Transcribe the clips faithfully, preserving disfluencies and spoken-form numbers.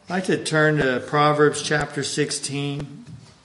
I'd like to turn to Proverbs chapter sixteen.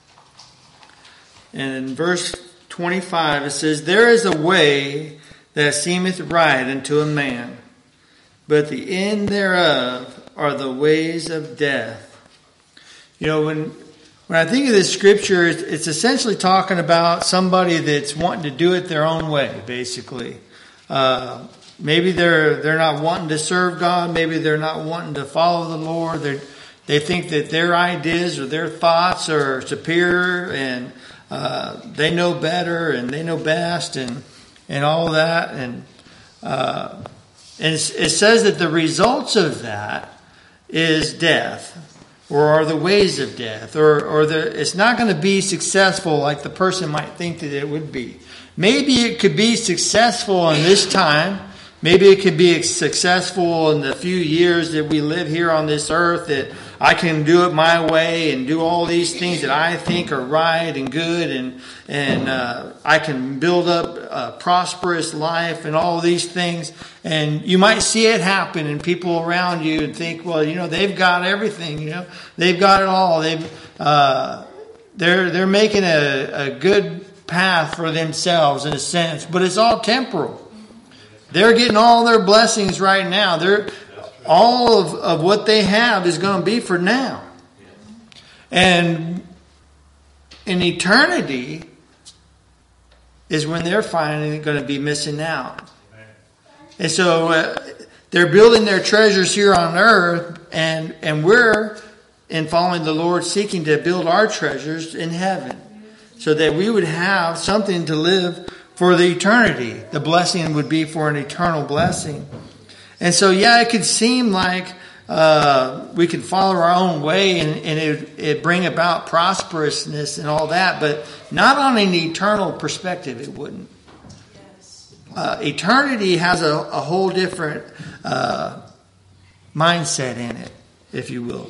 And in verse twenty-five it says, "There is a way that seemeth right unto a man, but the end thereof are the ways of death." You know, when when I think of this scripture, it's, it's essentially talking about somebody that's wanting to do it their own way, basically. Uh, maybe they're they're not wanting to serve God. Maybe they're not wanting to follow the Lord. They they think that their ideas or their thoughts are superior, and uh, they know better, and they know best, and and all that. And uh, and it says that the results of that is death, or are the ways of death, or or the, it's not going to be successful like the person might think that it would be. Maybe it could be successful in this time. Maybe it could be successful in the few years that we live here on this earth, that I can do it my way and do all these things that I think are right and good, and and uh, I can build up a prosperous life and all these things. And you might see it happen in people around you and think, well, you know, they've got everything. You know, they've got it all. They've uh, they're they're making a, a good path for themselves in a sense, but it's all temporal. They're getting all their blessings right now. They're all of, of what they have is going to be for now. And in eternity is when they're finally going to be missing out. And so uh, they're building their treasures here on earth, and, and we're, in following the Lord, seeking to build our treasures in heaven, so that we would have something to live for the eternity. The blessing would be for an eternal blessing. And so, yeah, it could seem like uh, we could follow our own way and, and it it bring about prosperousness and all that, but not on an eternal perspective, it wouldn't. Uh, eternity has a, a whole different uh, mindset in it, if you will.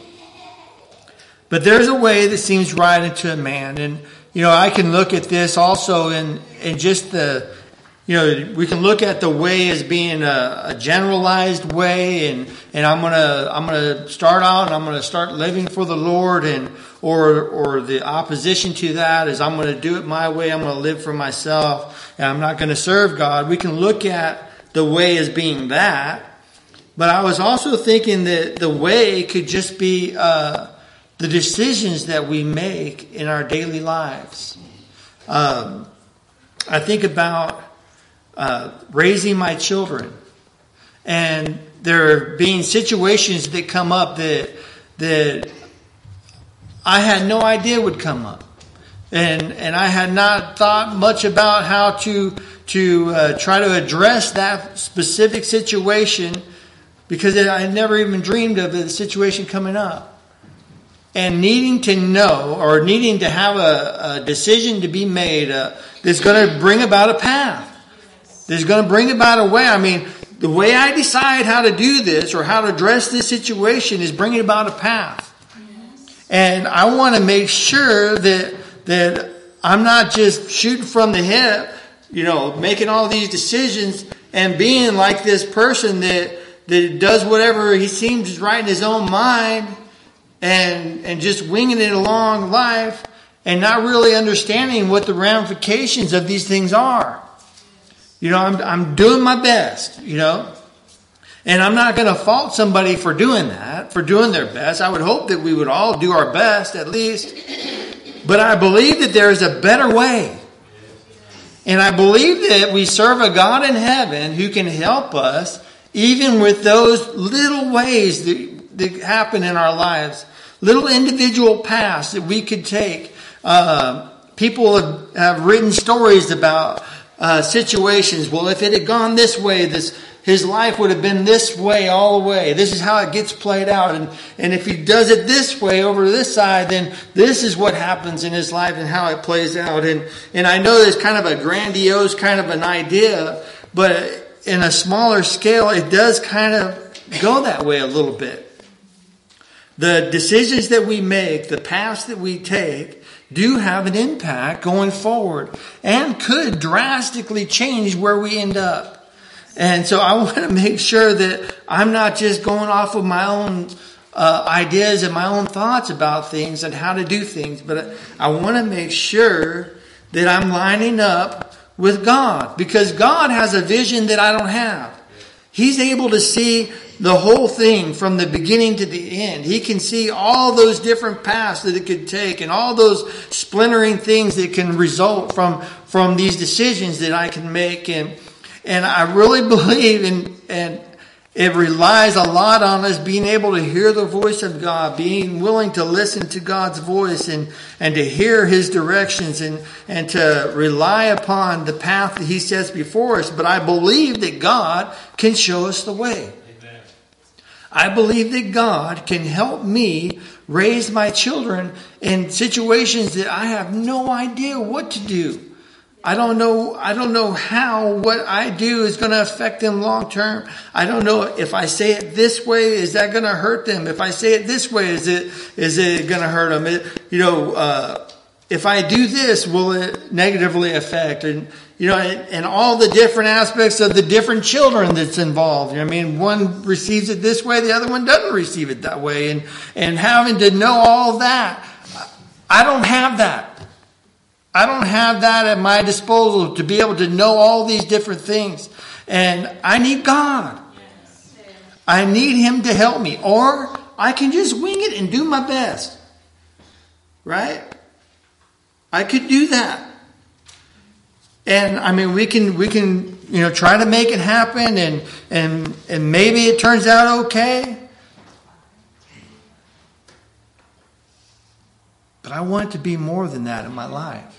But there's a way that seems right unto a man. And, you know, I can look at this also in, in just the, you know, we can look at the way as being a, a generalized way, and, and I'm gonna I'm gonna start out and I'm gonna start living for the Lord, and or or the opposition to that is I'm gonna do it my way, I'm gonna live for myself, and I'm not gonna serve God. We can look at the way as being that, but I was also thinking that the way could just be uh, the decisions that we make in our daily lives. Um, I think about Uh, raising my children, and there being situations that come up that that I had no idea would come up, and and I had not thought much about how to to uh, try to address that specific situation, because I had never even dreamed of the situation coming up, and needing to know or needing to have a, a decision to be made uh, that's going to bring about a path. That's going to bring about a way. I mean, the way I decide how to do this or how to address this situation is bringing about a path. And I want to make sure that that I'm not just shooting from the hip, you know, making all these decisions and being like this person that that does whatever he seems is right in his own mind, and and just winging it along life and not really understanding what the ramifications of these things are. You know, I'm I'm doing my best, you know. And I'm not going to fault somebody for doing that, for doing their best. I would hope that we would all do our best at least. But I believe that there is a better way. And I believe that we serve a God in heaven who can help us even with those little ways that, that happen in our lives. Little individual paths that we could take. Uh, people have, have written stories about Uh, situations. Well, if it had gone this way, this his life would have been this way all the way. This is how it gets played out. And, and if he does it this way over this side, then this is what happens in his life and how it plays out. And, and I know there's kind of a grandiose kind of an idea, but in a smaller scale, it does kind of go that way a little bit. The decisions that we make, the paths that we take, do have an impact going forward and could drastically change where we end up. And so I want to make sure that I'm not just going off of my own uh, ideas and my own thoughts about things and how to do things. But I, I want to make sure that I'm lining up with God, because God has a vision that I don't have. He's able to see the whole thing from the beginning to the end. He can see all those different paths that it could take and all those splintering things that can result from, from these decisions that I can make. And, and I really believe in, and it relies a lot on us being able to hear the voice of God, being willing to listen to God's voice and, and to hear His directions and, and to rely upon the path that He sets before us. But I believe that God can show us the way. Amen. I believe that God can help me raise my children in situations that I have no idea what to do. I don't know, I don't know how what I do is going to affect them long term. I don't know if I say it this way, is that going to hurt them? If I say it this way, is it, is it going to hurt them? It, you know, uh, if I do this, will it negatively affect? And, you know, and, and all the different aspects of the different children that's involved. I mean, one receives it this way, the other one doesn't receive it that way. And, and having to know all that, I don't have that. I don't have that at my disposal to be able to know all these different things. And I need God. I need Him to help me. Or I can just wing it and do my best. Right? I could do that. And I mean, we can, we can, you know, try to make it happen, and, and, and maybe it turns out okay. But I want it to be more than that in my life.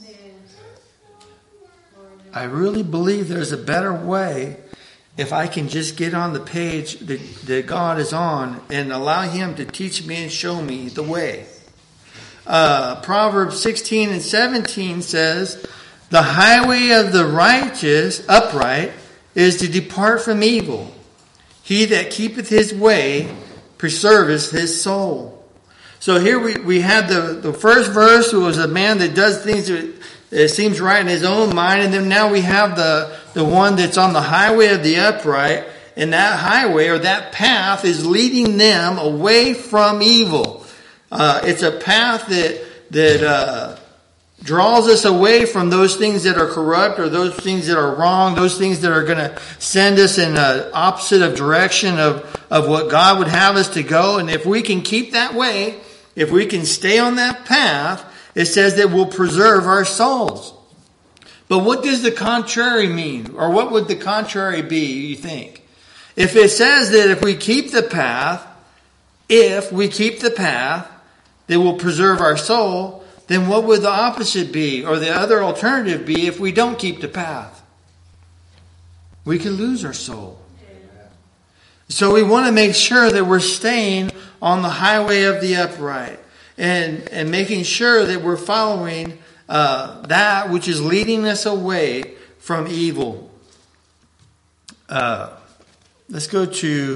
I really believe there's a better way if I can just get on the page that, that God is on and allow Him to teach me and show me the way. Uh, Proverbs sixteen and seventeen says, "The highway of the righteous, upright, is to depart from evil. He that keepeth his way preserveth his soul." So here we, we had the, the first verse, who was a man that does things that it seems right in his own mind. And then now we have the, the one that's on the highway of the upright. And that highway, or that path, is leading them away from evil. Uh, it's a path that, that uh, draws us away from those things that are corrupt, or those things that are wrong, those things that are going to send us in the opposite of direction of, of what God would have us to go. And if we can keep that way, if we can stay on that path, it says that we'll preserve our souls. But what does the contrary mean? Or what would the contrary be, you think? If it says that if we keep the path, if we keep the path, that will preserve our soul, then what would the opposite be? Or the other alternative be if we don't keep the path? We could lose our soul. So we want to make sure that we're staying on the highway of the upright. And, and making sure that we're following uh, that which is leading us away from evil. Uh, let's go to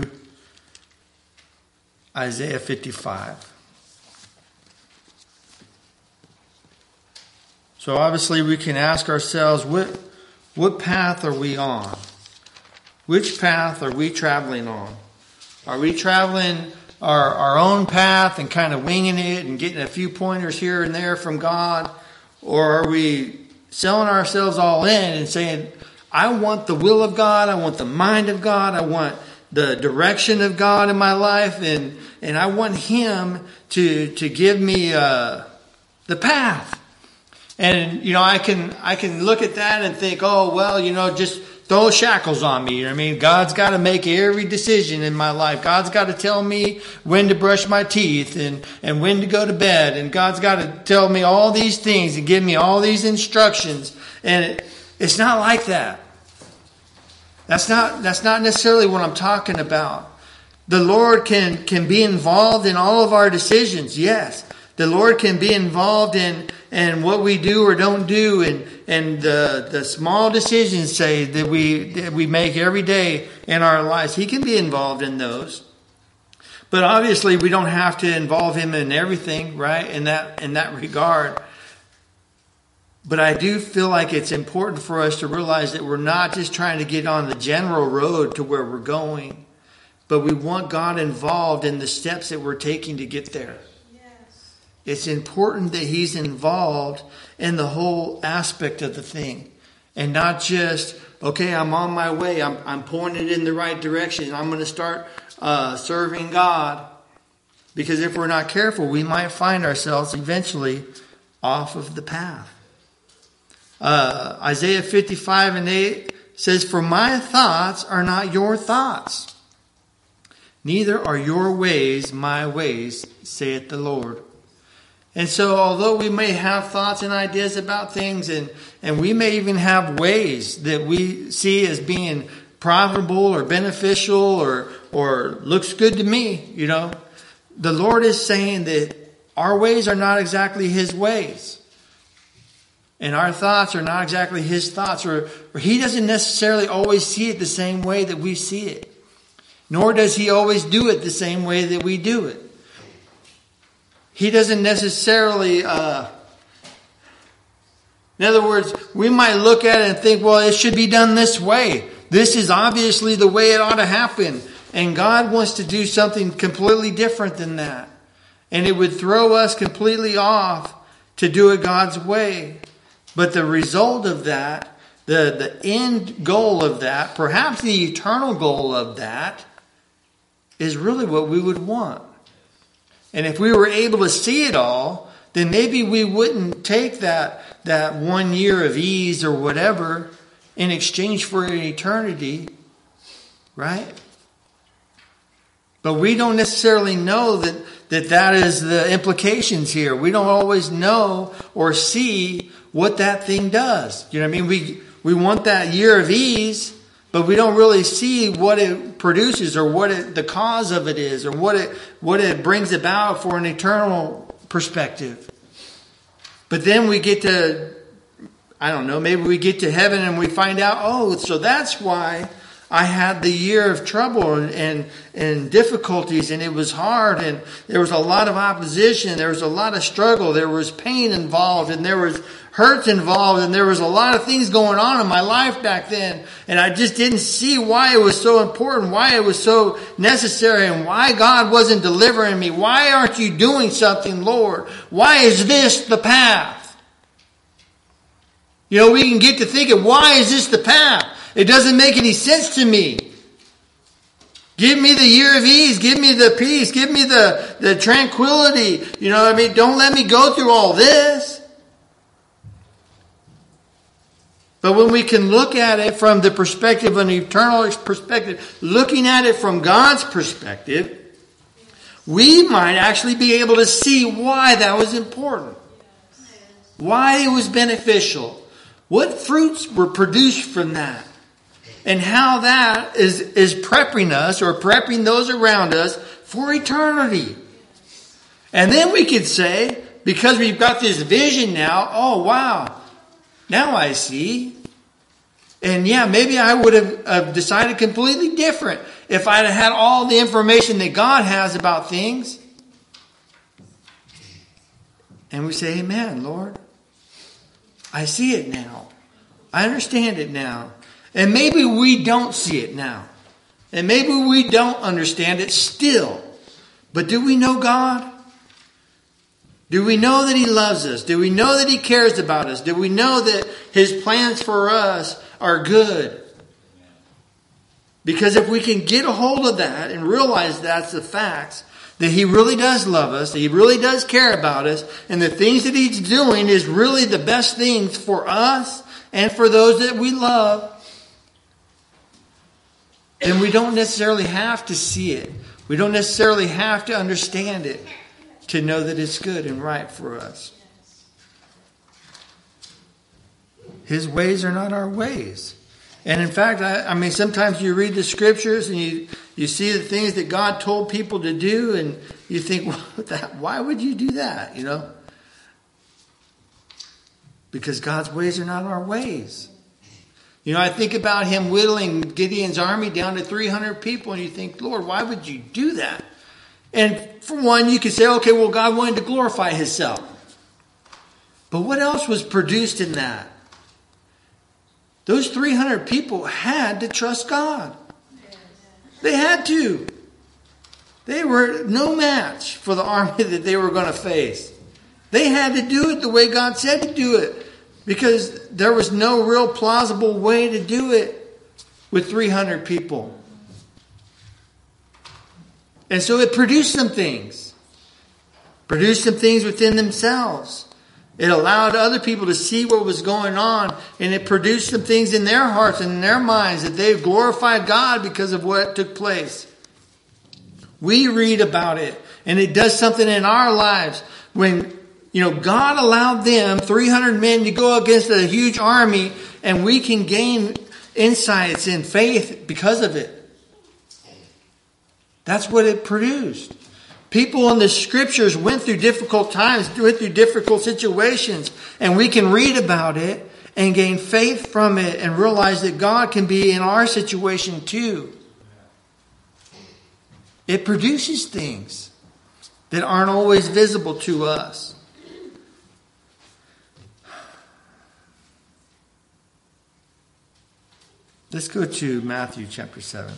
Isaiah fifty-five. So obviously we can ask ourselves, what, what path are we on? Which path are we traveling on? Are we traveling Our, our own path and kind of winging it and getting a few pointers here and there from God? Or are we selling ourselves all in and saying, I want the will of God, I want the mind of God, I want the direction of God in my life, and, and I want Him to, to give me uh, the path. And, you know, I can I can look at that and think, oh, well, you know, just throw shackles on me. You know what I mean? God's got to make every decision in my life. God's got to tell me when to brush my teeth and, and when to go to bed. And God's got to tell me all these things and give me all these instructions. And it, it's not like that. That's not, that's not necessarily what I'm talking about. The Lord can, can be involved in all of our decisions. Yes. The Lord can be involved in, in what we do or don't do, and, and the, the small decisions, say, that we, that we make every day in our lives. He can be involved in those. But obviously we don't have to involve Him in everything, right? In that, in that regard. But I do feel like it's important for us to realize that we're not just trying to get on the general road to where we're going, but we want God involved in the steps that we're taking to get there. Yes. It's important that He's involved in the whole aspect of the thing. And not just, okay, I'm on my way. I'm, I'm pointed in the right direction. I'm going to start uh, serving God. Because if we're not careful, we might find ourselves eventually off of the path. Uh, Isaiah fifty-five and eight says, "For my thoughts are not your thoughts, neither are your ways my ways, saith the Lord." And so although we may have thoughts and ideas about things, and, and we may even have ways that we see as being profitable or beneficial or, or looks good to me, you know, the Lord is saying that our ways are not exactly His ways. And our thoughts are not exactly His thoughts. Or, or He doesn't necessarily always see it the same way that we see it. Nor does He always do it the same way that we do it. He doesn't necessarily... Uh, in other words, we might look at it and think, well, it should be done this way. This is obviously the way it ought to happen. And God wants to do something completely different than that. And it would throw us completely off to do it God's way. But the result of that, the, the end goal of that, perhaps the eternal goal of that, is really what we would want. And if we were able to see it all, then maybe we wouldn't take that, that one year of ease or whatever in exchange for an eternity, right? But we don't necessarily know that, that that is the implications here. We don't always know or see what that thing does. You know what I mean? We, we want that year of ease, but we don't really see what it produces or what it, the cause of it is or what it, what it brings about for an eternal perspective. But then we get to, I don't know, maybe we get to heaven and we find out, oh, so that's why I had the year of trouble and, and, and difficulties, and it was hard, and there was a lot of opposition, there was a lot of struggle, there was pain involved, and there was hurts involved, and there was a lot of things going on in my life back then, and I just didn't see why it was so important, why it was so necessary, and why God wasn't delivering me. Why aren't you doing something, Lord? Why is this the path? You know, we can get to thinking, why is this the path? It doesn't make any sense to me. Give me the year of ease. Give me the peace. Give me the, the tranquility. You know what I mean? Don't let me go through all this. But when we can look at it from the perspective, an eternal perspective, looking at it from God's perspective, we might actually be able to see why that was important. Why it was beneficial. What fruits were produced from that. And how that is, is prepping us or prepping those around us for eternity. And then we could say, because we've got this vision now, oh wow, now I see. And yeah, maybe I would have uh, decided completely different if I'd have had all the information that God has about things. And we say, amen, Lord. I see it now. I understand it now. And maybe we don't see it now. And maybe we don't understand it still. But do we know God? Do we know that He loves us? Do we know that He cares about us? Do we know that His plans for us are good? Because if we can get a hold of that and realize that's the facts, that He really does love us, that He really does care about us, and the things that He's doing is really the best things for us and for those that we love, then we don't necessarily have to see it. We don't necessarily have to understand it to know that it's good and right for us. His ways are not our ways. And in fact, I, I mean, sometimes you read the scriptures and you, you see the things that God told people to do, and you think, well, that, why would you do that? You know? Because God's ways are not our ways. You know, I think about Him whittling Gideon's army down to three hundred people, and you think, Lord, why would you do that? And for one, you could say, okay, well, God wanted to glorify Himself. But what else was produced in that? Those three hundred people had to trust God. They had to. They were no match for the army that they were going to face. They had to do it the way God said to do it, because there was no real plausible way to do it with three hundred people. And so it produced some things. Produced some things within themselves. It allowed other people to see what was going on, and it produced some things in their hearts and in their minds that they glorified God because of what took place. We read about it, and it does something in our lives when, you know, God allowed them, three hundred men, to go against a huge army, and we can gain insights and faith because of it. That's what it produced. People in the scriptures went through difficult times, went through difficult situations, and we can read about it and gain faith from it and realize that God can be in our situation too. It produces things that aren't always visible to us. Let's go to Matthew chapter seven.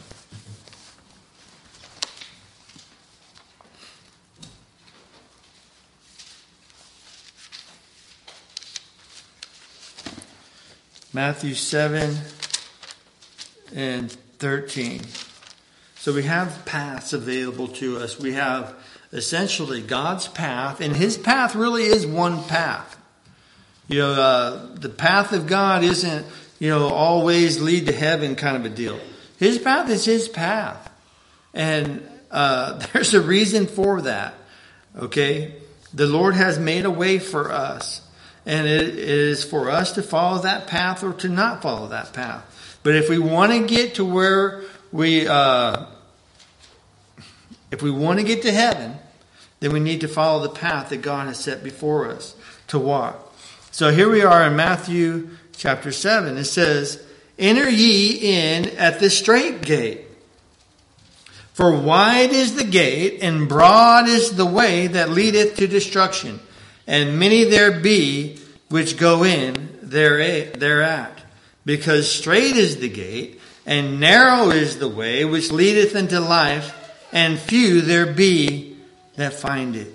Matthew seven and thirteen. So we have paths available to us. We have essentially God's path, and His path really is one path. You know, uh, the path of God isn't, you know, always lead to heaven kind of a deal. His path is His path. And uh, there's a reason for that. Okay? The Lord has made a way for us. And it is for us to follow that path or to not follow that path. But if we want to get to where we, uh, if we want to get to heaven, then we need to follow the path that God has set before us to walk. So here we are in Matthew chapter seven. It says, "Enter ye in at the strait gate. For wide is the gate, and broad is the way that leadeth to destruction. And many there be which go in thereat. Because strait is the gate, and narrow is the way which leadeth unto life, and few there be that find it."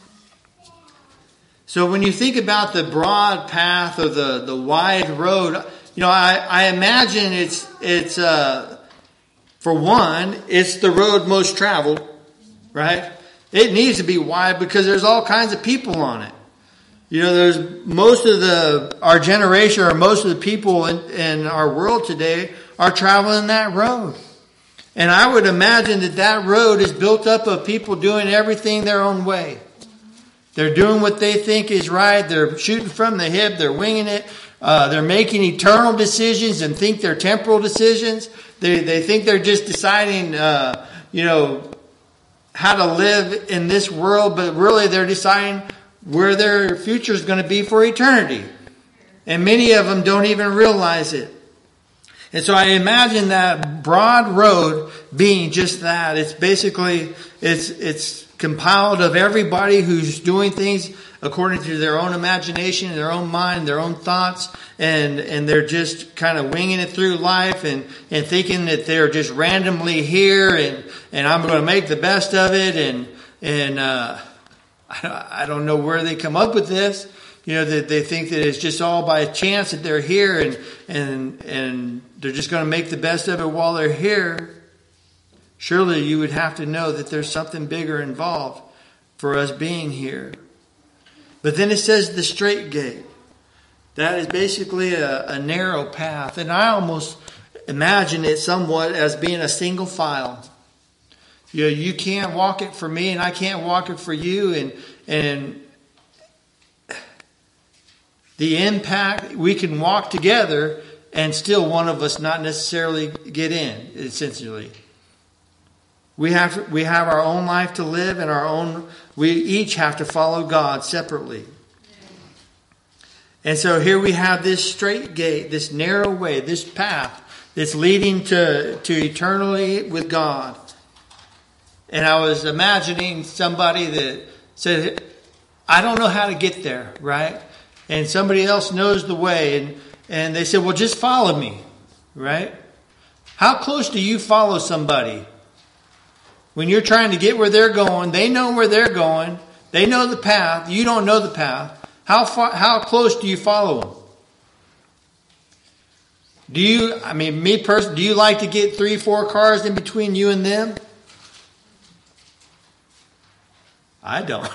So when you think about the broad path or the, the wide road, you know, I, I imagine it's, it's uh, for one, it's the road most traveled, right? It needs to be wide because there's all kinds of people on it. You know, there's most of the, our generation or most of the people in, in our world today are traveling that road. And I would imagine that that road is built up of people doing everything their own way. They're doing what they think is right. They're shooting from the hip. They're winging it. Uh, they're making eternal decisions and think they're temporal decisions. They, they think they're just deciding, uh, you know, how to live in this world, but really they're deciding where their future is going to be for eternity. And many of them don't even realize it. And so I imagine that broad road being just that. It's basically, it's it's compiled of everybody who's doing things according to their own imagination, their own mind, their own thoughts, and and they're just kind of winging it through life and, and thinking that they're just randomly here and, and I'm going to make the best of it. And, and, uh, I don't know where they come up with this. You know, that they think that it's just all by chance that they're here and and and they're just going to make the best of it while they're here. Surely you would have to know that there's something bigger involved for us being here. But then it says the straight gate. That is basically a, a narrow path. And I almost imagine it somewhat as being a single file. You know, you can't walk it for me and I can't walk it for you. And, and the impact, we can walk together and still one of us not necessarily get in, essentially. We have, we have our own life to live and our own, we each have to follow God separately. And so here we have this straight gate, this narrow way, this path that's leading to, to eternally with God. And I was imagining somebody that said, I don't know how to get there, right? And somebody else knows the way. And, and they said, well, just follow me, right? How close do you follow somebody? When you're trying to get where they're going, they know where they're going. They know the path. You don't know the path. How far, how close do you follow them? Do you, I mean, me personally, do you like to get three, four cars in between you and them? I don't.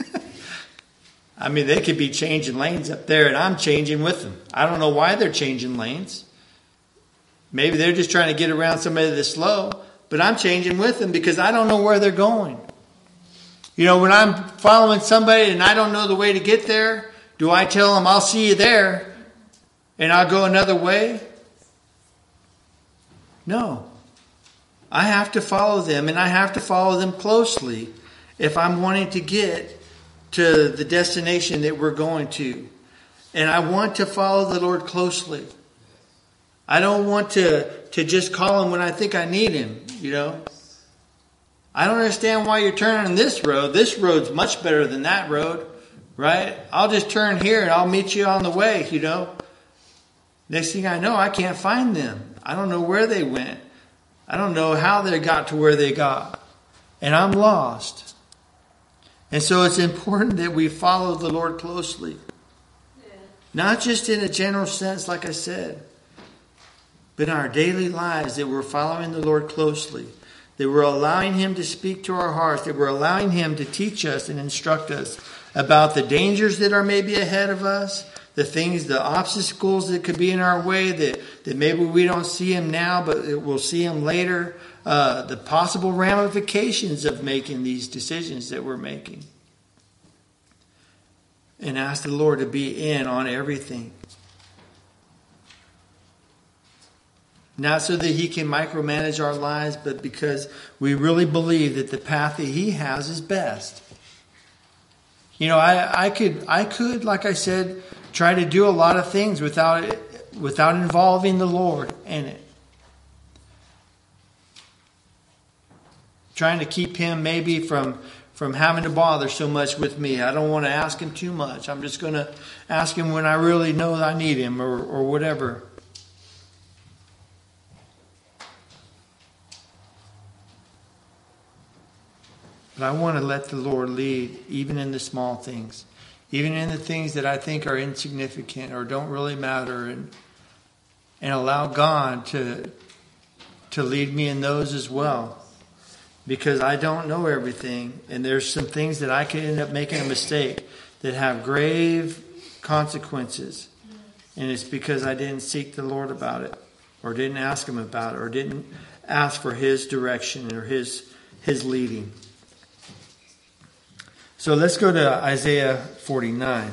I mean, they could be changing lanes up there and I'm changing with them. I don't know why they're changing lanes. Maybe they're just trying to get around somebody that's slow, but I'm changing with them because I don't know where they're going. You know, when I'm following somebody and I don't know the way to get there, do I tell them, I'll see you there and I'll go another way? No. I have to follow them, and I have to follow them closely if I'm wanting to get to the destination that we're going to. And I want to follow the Lord closely. I don't want to, to just call him when I think I need him, you know. I don't understand why you're turning on this road. This road's much better than that road, right? I'll just turn here and I'll meet you on the way, you know. Next thing I know, I can't find them. I don't know where they went. I don't know how they got to where they got. And I'm lost. And so it's important that we follow the Lord closely. Yeah. Not just in a general sense, like I said, but in our daily lives, that we're following the Lord closely. That we're allowing him to speak to our hearts. That we're allowing him to teach us and instruct us about the dangers that are maybe ahead of us. The things, the obstacles that could be in our way, that, that maybe we don't see him now, but we'll see him later. Uh, the possible ramifications of making these decisions that we're making. And ask the Lord to be in on everything. Not so that he can micromanage our lives, but because we really believe that the path that he has is best. You know, I, I could, I could, like I said, try to do a lot of things without it, without involving the Lord in it. Trying to keep him maybe from, from having to bother so much with me. I don't want to ask him too much. I'm just going to ask him when I really know that I need him or, or whatever. But I want to let the Lord lead even in the small things. Even in the things that I think are insignificant or don't really matter. And, and allow God to, to lead me in those as well. Because I don't know everything. And there's some things that I could end up making a mistake that have grave consequences. And it's because I didn't seek the Lord about it. Or didn't ask him about it. Or didn't ask for his direction or his, his leading. So let's go to Isaiah forty-nine.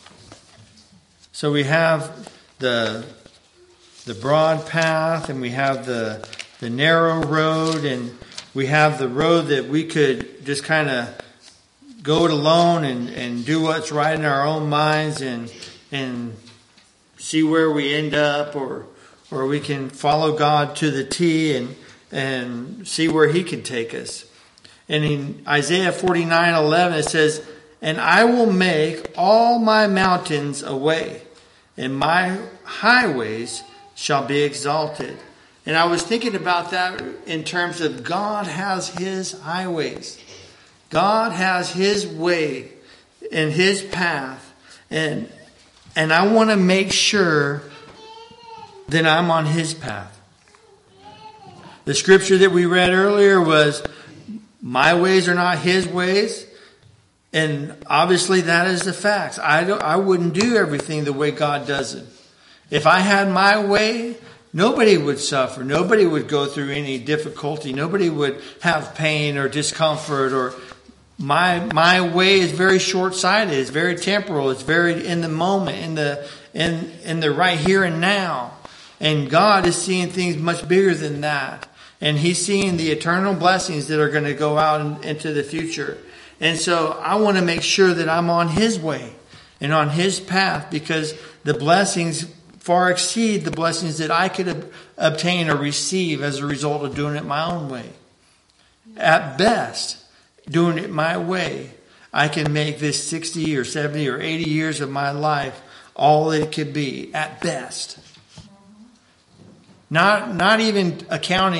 So we have the the broad path and we have the the narrow road and we have the road that we could just kind of go it alone and, and do what's right in our own minds and and see where we end up, or or we can follow God to the T and and see where he can take us. And in Isaiah forty-nine eleven it says, "And I will make all my mountains a way, and my highways shall be exalted." And I was thinking about that in terms of God has his highways. God has his way and his path. And, and I want to make sure that I'm on his path. The scripture that we read earlier was, my ways are not his ways. And obviously that is the facts. I don't, I wouldn't do everything the way God does it. If I had my way, nobody would suffer. Nobody would go through any difficulty. Nobody would have pain or discomfort. Or my my way is very short-sighted. It's very temporal. It's very in the moment, in the in in the right here and now. And God is seeing things much bigger than that. And he's seeing the eternal blessings that are going to go out in, into the future. And so I want to make sure that I'm on his way and on his path, because the blessings far exceed the blessings that I could ob- obtain or receive as a result of doing it my own way. At best, doing it my way, I can make this sixty or seventy or eighty years of my life all it could be, at best. Not, not even accounting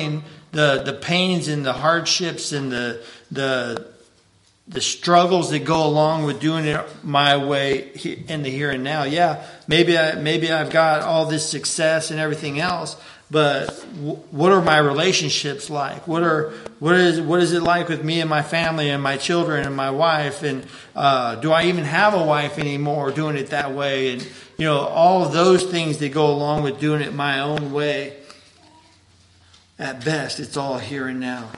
the, the pains and the hardships and the, the, the struggles that go along with doing it my way in the here and now. Yeah, maybe I, maybe I've got all this success and everything else, but w- what are my relationships like? What are what is what is it like with me and my family and my children and my wife? And uh, do I even have a wife anymore doing it that way? And you know, all of those things that go along with doing it my own way. At best, it's all here and now.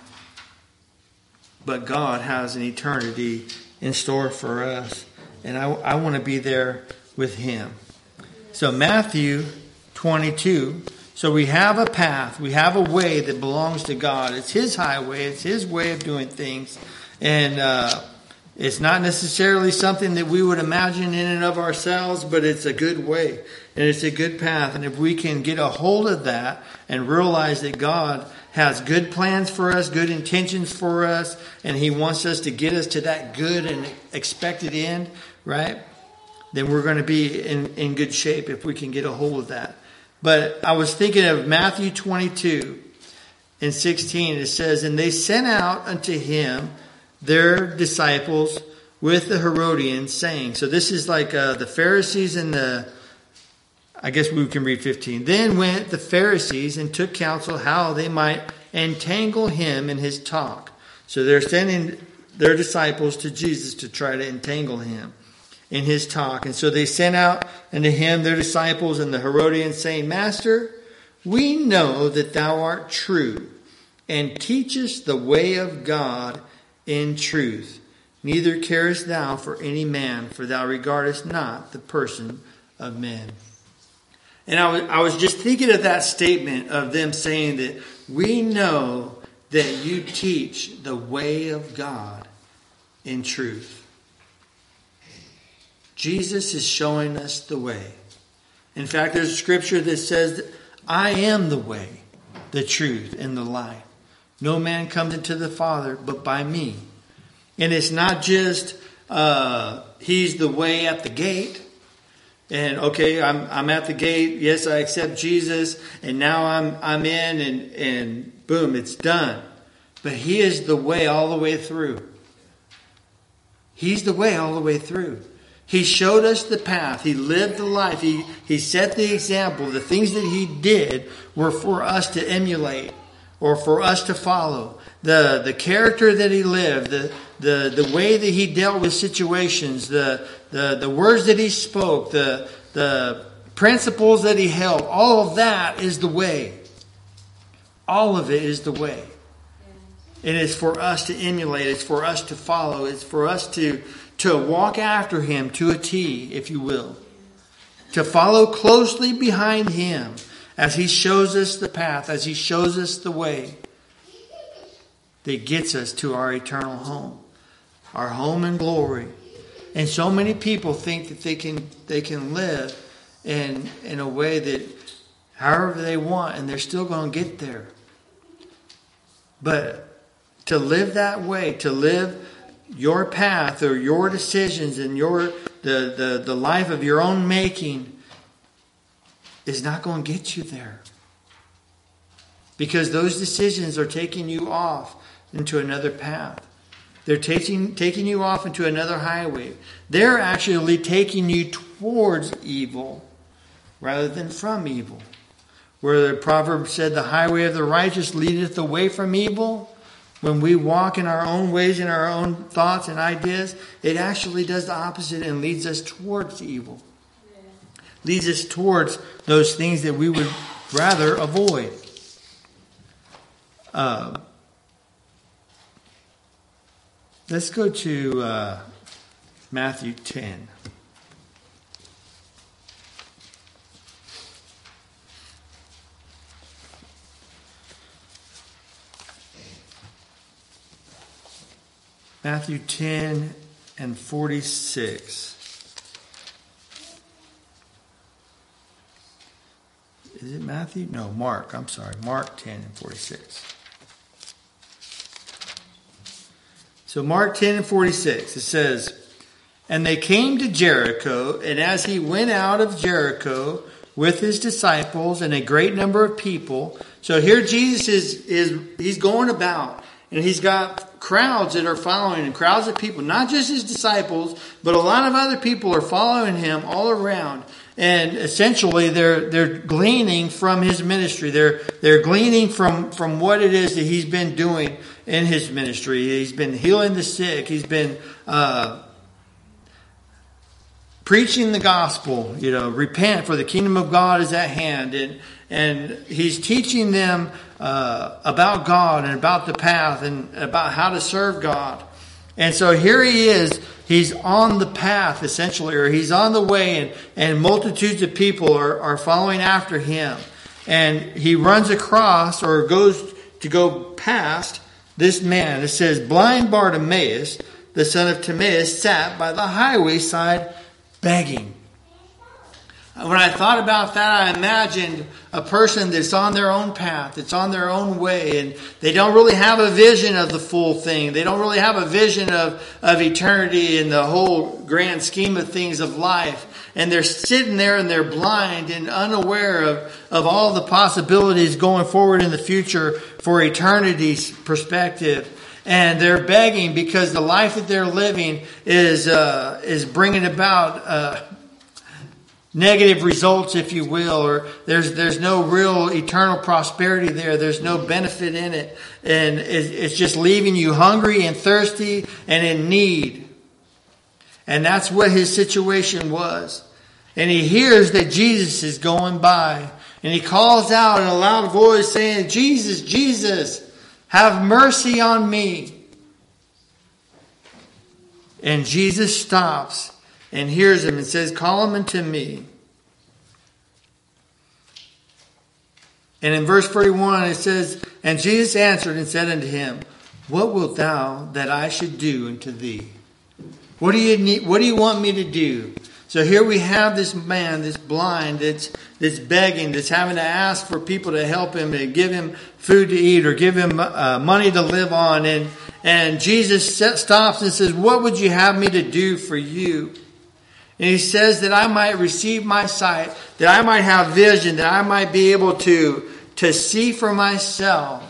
But God has an eternity in store for us. And I, I want to be there with Him. So Matthew twenty-two. So we have a path. We have a way that belongs to God. It's His highway. It's His way of doing things. And uh, it's not necessarily something that we would imagine in and of ourselves, but it's a good way. And it's a good path. And if we can get a hold of that and realize that God has good plans for us, good intentions for us, and He wants us to get us to that good and expected end, right? Then we're going to be in, in good shape if we can get a hold of that. But I was thinking of Matthew twenty-two and sixteen. It says, "And they sent out unto Him their disciples with the Herodians, saying," so this is like uh, the Pharisees and the, I guess we can read fifteen. "Then went the Pharisees and took counsel how they might entangle Him in His talk." So they're sending their disciples to Jesus to try to entangle Him in His talk. And so they sent out unto Him their disciples and the Herodians, saying, "Master, we know that Thou art true, and teachest the way of God in truth. Neither carest Thou for any man, for Thou regardest not the person of men." And I was, I was just thinking of that statement of them saying that we know that You teach the way of God in truth. Jesus is showing us the way. In fact, there's a scripture that says that I am the way, the truth, and the life. No man comes into the Father but by Me. And it's not just uh, He's the way at the gate. And okay, I'm I'm at the gate. Yes, I accept Jesus, and now I'm I'm in, and and boom, it's done. But He is the way all the way through. He's the way all the way through. He showed us the path. He lived the life. He He set the example. The things that He did were for us to emulate or for us to follow. The the character that He lived, the the the way that He dealt with situations, the the the words that He spoke, the the principles that He held, all of that is the way. All of it is the way. It is for us to emulate. It's for us to follow. It's for us to to walk after Him to a T, if you will. To follow closely behind Him as He shows us the path, as He shows us the way that gets us to our eternal home, our home in glory. And so many people think that they can they can live in in a way that however they want, and they're still going to get there. But to live that way, to live your path or your decisions and your the, the, the life of your own making is not going to get you there. Because those decisions are taking you off into another path. They're taking, taking you off into another highway. They're actually taking you towards evil rather than from evil. Where the proverb said, "The highway of the righteous leadeth away from evil." When we walk in our own ways, in our own thoughts and ideas, it actually does the opposite and leads us towards evil. Yeah. Leads us towards those things that we would rather avoid. Uh, let's go to uh, Matthew ten. Matthew ten and forty-six. Is it Matthew? No, Mark. I'm sorry. Mark ten and forty-six. So Mark ten and forty-six, it says, "And they came to Jericho, and as he went out of Jericho, with his disciples and a great number of people. So here Jesus is, is he's going about, and he's got crowds that are following him, crowds of people, not just his disciples, but a lot of other people are following him all around. And essentially they're they're gleaning from his ministry. They're they're gleaning from, from what it is that he's been doing in his ministry. He's been healing the sick. He's been uh, preaching the gospel. You know, repent, for the kingdom of God is at hand. And and he's teaching them uh, about God and about the path and about how to serve God. And so here he is. He's on the path, essentially, or he's on the way, and, and multitudes of people are, are following after him. And he runs across, or goes to go past, this man. It says, blind Bartimaeus, the son of Timaeus, sat by the highway side begging. When I thought about that, I imagined a person that's on their own path, that's on their own way, and they don't really have a vision of the full thing. They don't really have a vision of, of eternity and the whole grand scheme of things of life. And they're sitting there and they're blind and unaware of, of all the possibilities going forward in the future for eternity's perspective. And they're begging because the life that they're living is uh, is bringing about Uh, negative results, if you will, or there's there's no real eternal prosperity there. There's no benefit in it. And it's just leaving you hungry and thirsty and in need. And that's what his situation was. And he hears that Jesus is going by. And he calls out in a loud voice saying, Jesus, Jesus, have mercy on me. And Jesus stops and hears him and says, call him unto me. And in verse thirty-one it says, and Jesus answered and said unto him, what wilt thou that I should do unto thee? What do you need? What do you want me to do? So here we have this man, this blind, that's, that's begging, that's having to ask for people to help him, to give him food to eat or give him uh, money to live on. And, and Jesus stops and says, what would you have me to do for you? And he says that I might receive my sight, that I might have vision, that I might be able to, to see for myself.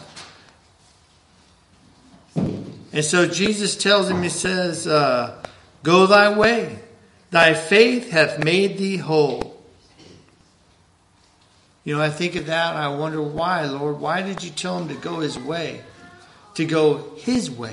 And so Jesus tells him, he says, uh, go thy way. Thy faith hath made thee whole. You know, I think of that and I wonder why, Lord. Why did you tell him to go his way? To go his way.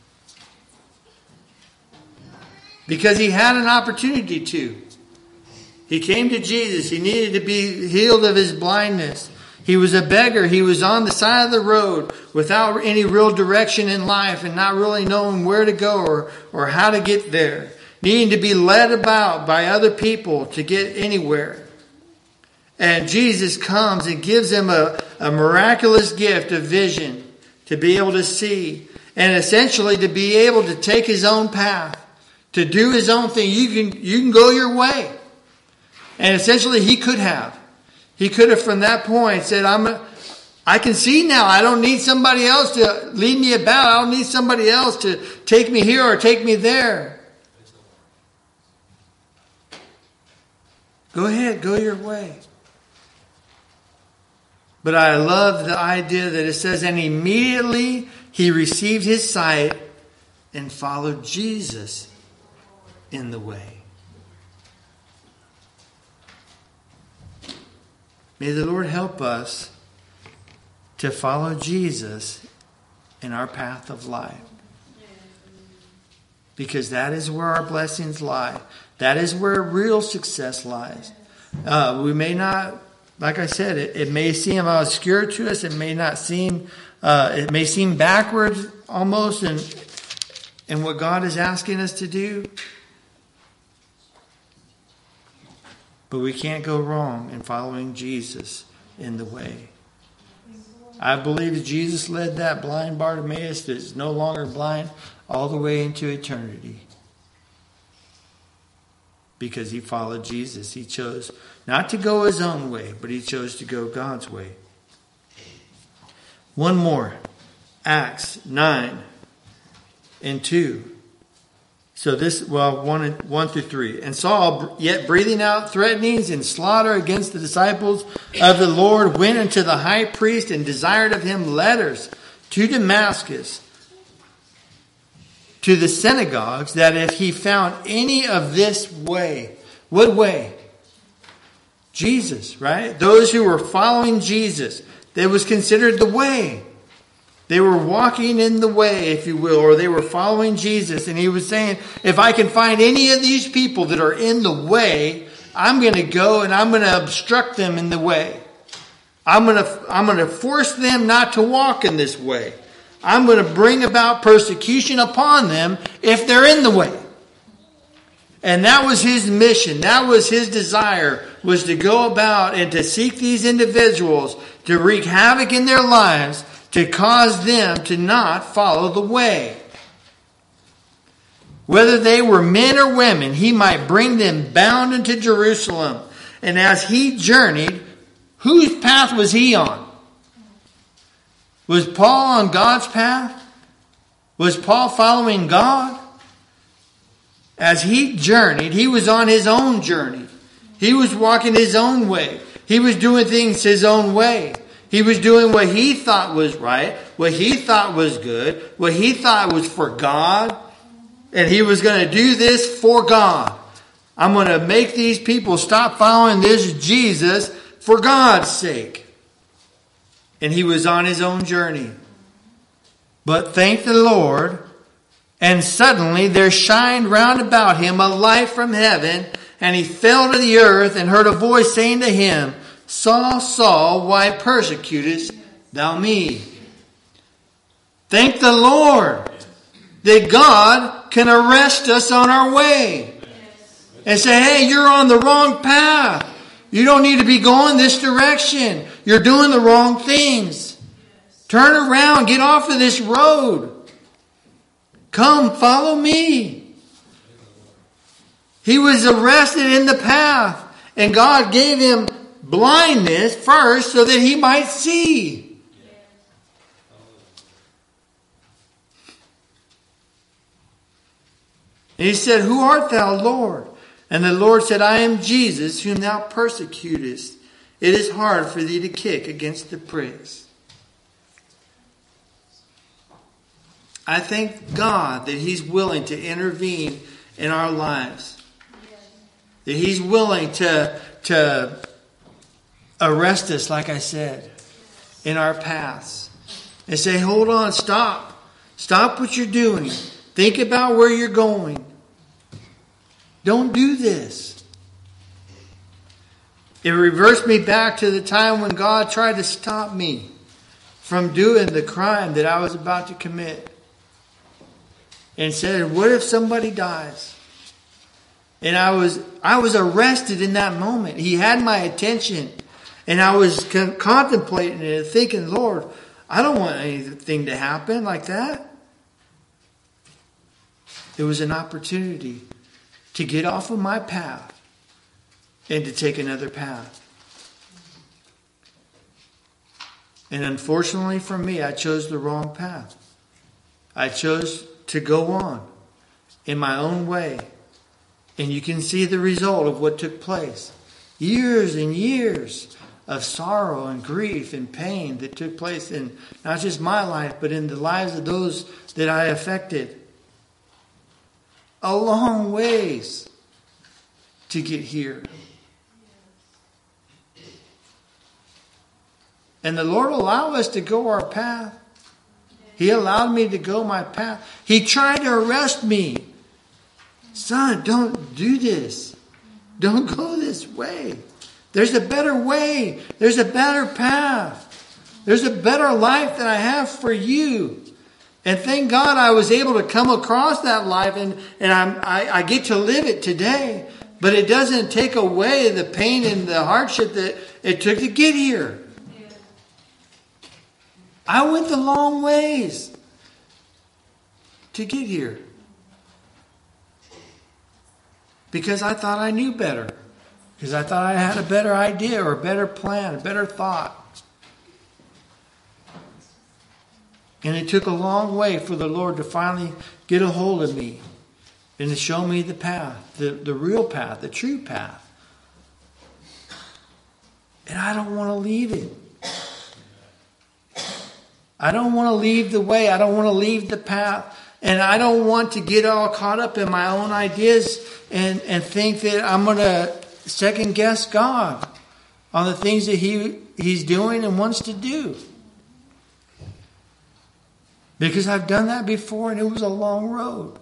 Because he had an opportunity to. He came to Jesus. He needed to be healed of his blindness. He was a beggar. He was on the side of the road without any real direction in life and not really knowing where to go or, or how to get there. Needing to be led about by other people to get anywhere. And Jesus comes and gives him a, a miraculous gift of vision to be able to see. And essentially to be able to take his own path. To do his own thing. You can, you can go your way. And essentially he could have. He could have from that point said, I'm a, I can see now. I don't need somebody else to lead me about. I don't need somebody else to take me here or take me there. Go ahead, go your way. But I love the idea that it says, and immediately he received his sight and followed Jesus in the way. May the Lord help us to follow Jesus in our path of life. Because that is where our blessings lie. That is where real success lies. Uh, we may not, like I said, it, it may seem obscure to us. It may not seem, uh, it may seem backwards almost in, in what God is asking us to do. But we can't go wrong in following Jesus in the way. I believe that Jesus led that blind Bartimaeus that is no longer blind all the way into eternity. Because he followed Jesus. He chose not to go his own way, but he chose to go God's way. One more. Acts nine and two. It So this, well, one, one through three. And Saul, yet breathing out threatenings and slaughter against the disciples of the Lord, went unto the high priest and desired of him letters to Damascus, to the synagogues, that if he found any of this way. What way? Jesus, right? Those who were following Jesus. That was considered the way. They were walking in the way, if you will, or they were following Jesus. And he was saying, if I can find any of these people that are in the way, I'm going to go and I'm going to obstruct them in the way. I'm going to, I'm going to force them not to walk in this way. I'm going to bring about persecution upon them if they're in the way. And that was his mission. That was his desire, was to go about and to seek these individuals, to wreak havoc in their lives, to cause them to not follow the way. Whether they were men or women, he might bring them bound into Jerusalem. And as he journeyed, whose path was he on? Was Paul on God's path? Was Paul following God? As he journeyed, he was on his own journey. He was walking his own way. He was doing things his own way. He was doing what he thought was right, what he thought was good, what he thought was for God. And he was going to do this for God. I'm going to make these people stop following this Jesus for God's sake. And he was on his own journey. But thank the Lord. And suddenly there shined round about him a light from heaven. And he fell to the earth and heard a voice saying to him, Saul, Saul, why persecutest thou me? Thank the Lord that God can arrest us on our way. And say, hey, you're on the wrong path. You don't need to be going this direction. You're doing the wrong things. Turn around. Get off of this road. Come, follow me. He was arrested in the path. And God gave him blindness first so that he might see. And he said, who art thou, Lord? And the Lord said, I am Jesus, whom thou persecutest. It is hard for thee to kick against the pricks. I thank God that he's willing to intervene in our lives. That he's willing to, to arrest us, like I said, in our paths. And say, hold on, stop. Stop what you're doing. Think about where you're going. Don't do this. It reversed me back to the time when God tried to stop me from doing the crime that I was about to commit. And said, what if somebody dies? And I was I was arrested in that moment. He had my attention. And I was con- contemplating it and thinking, Lord, I don't want anything to happen like that. It was an opportunity to get off of my path and to take another path. And unfortunately for me, I chose the wrong path. I chose to go on in my own way. And you can see the result of what took place. Years and years of sorrow and grief and pain that took place in not just my life, but in the lives of those that I affected. A long ways to get here. And the Lord allowed us to go our path. He allowed me to go my path. He tried to arrest me. Son, don't do this. Don't go this way. There's a better way. There's a better path. There's a better life that I have for you. And thank God I was able to come across that life and, and I'm, I, I get to live it today. But it doesn't take away the pain and the hardship that it took to get here. I went the long ways to get here. Because I thought I knew better. Because I thought I had a better idea or a better plan, a better thought. And it took a long way for the Lord to finally get a hold of me and to show me the path, the, the real path, the true path. And I don't want to leave it. I don't want to leave the way. I don't want to leave the path. And I don't want to get all caught up in my own ideas and, and think that I'm going to second guess God on the things that he He's doing and wants to do. Because I've done that before and it was a long road.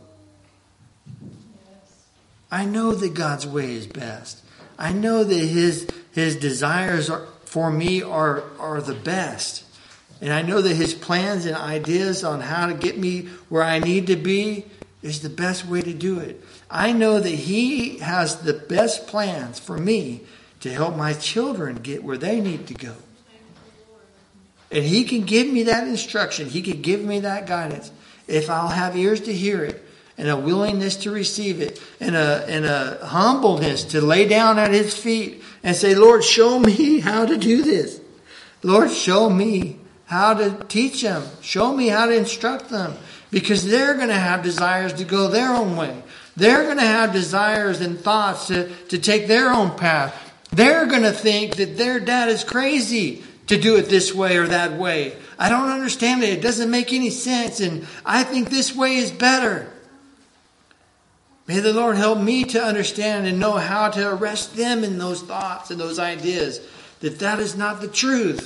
I know that God's way is best. I know that His His desires are, for me are, are the best. And I know that His plans and ideas on how to get me where I need to be is the best way to do it. I know that He has the best plans for me to help my children get where they need to go. And He can give me that instruction. He can give me that guidance if I'll have ears to hear it and a willingness to receive it and a, and a humbleness to lay down at His feet and say, Lord, show me how to do this. Lord, show me how to teach them. Show me how to instruct them. Because they're going to have desires to go their own way. They're going to have desires and thoughts to, to take their own path. They're going to think that their dad is crazy to do it this way or that way. I don't understand it. It doesn't make any sense. And I think this way is better. May the Lord help me to understand and know how to arrest them in those thoughts and those ideas. That that is not the truth.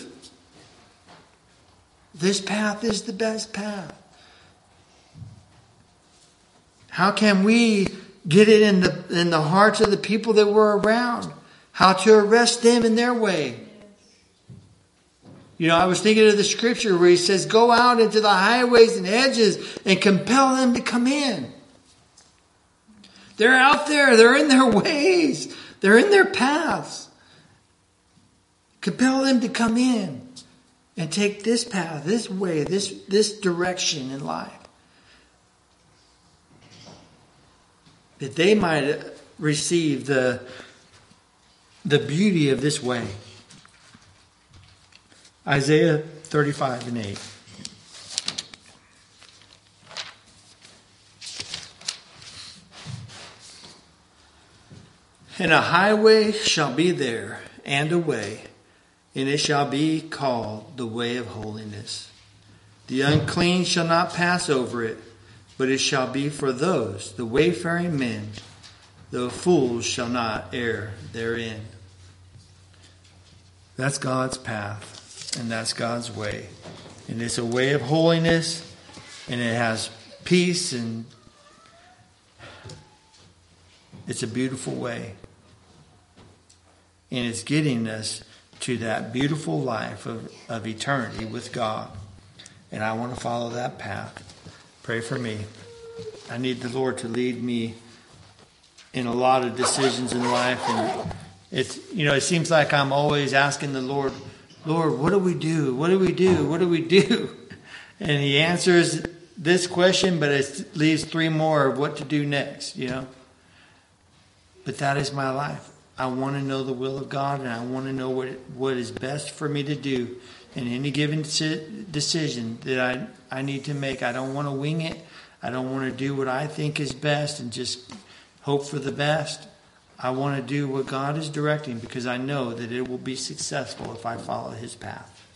This path is the best path. How can we get it in the in the hearts of the people that we're around? How to arrest them in their way? You know, I was thinking of the scripture where He says, go out into the highways and hedges and compel them to come in. They're out there. They're in their ways. They're in their paths. Compel them to come in and take this path, this way, this, this direction in life. That they might receive the, the beauty of this way. Isaiah thirty-five and eight. And a highway shall be there, and a way, and it shall be called the way of holiness. The unclean shall not pass over it, but it shall be for those, the wayfaring men. The fools shall not err therein. That's God's path, and that's God's way. And it's a way of holiness, and it has peace, and it's a beautiful way. And it's getting us to that beautiful life of, of eternity with God. And I want to follow that path. Pray for me. I need the Lord to lead me in a lot of decisions in life. And it's, you know, it seems like I'm always asking the Lord, Lord, what do we do? What do we do? What do we do? And He answers this question, but it leaves three more of what to do next, you know. But that is my life. I want to know the will of God, and I want to know what what is best for me to do in any given decision that I, I need to make. I don't want to wing it. I don't want to do what I think is best and just hope for the best. I want to do what God is directing because I know that it will be successful if I follow His path.